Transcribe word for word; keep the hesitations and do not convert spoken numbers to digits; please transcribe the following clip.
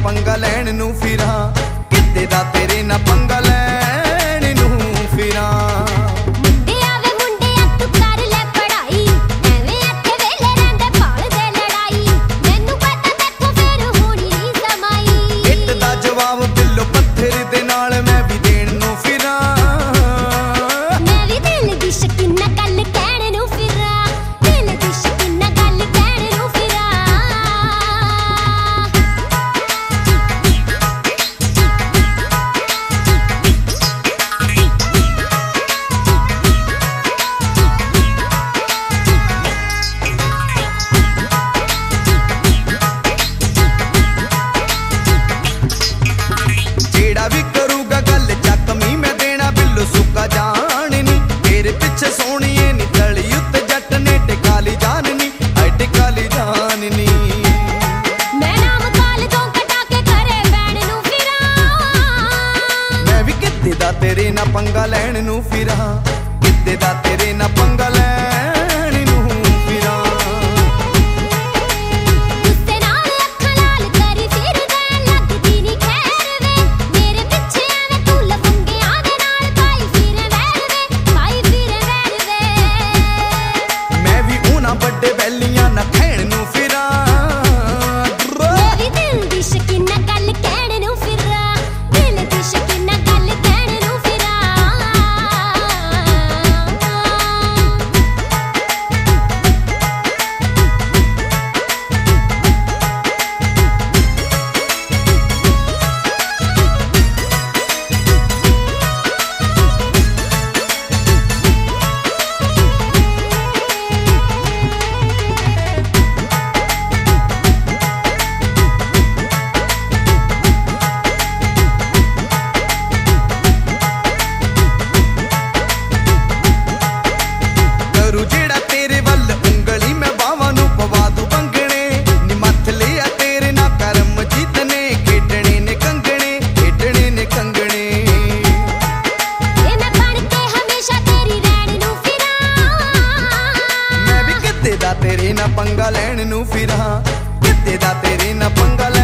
पंगा लैण नू फिरां, किते दा तेरे ना पंगा लैण नू फिरां। तेरे ना पंगा लैण नू फिरां, किते दा तेरे ना पंगा लैण नू फिरां। गुस्से नाल अखां लाल करी फिरदा लगदी नी खैर वे, मेरे पिछे आवे तू लफंगियां दे नाल पाई फिरे वैर वे, पाई फिरे वैर वे। मैं भी उन्हां बड़े बैलियां ना खैण नू फिरां, मेरी दिल दी शकीना गल कहण नू फिरां, दिल दी शकीना गल तेरे ना पंगा लैण नू फिरां, किते दा तेरे ना पंगा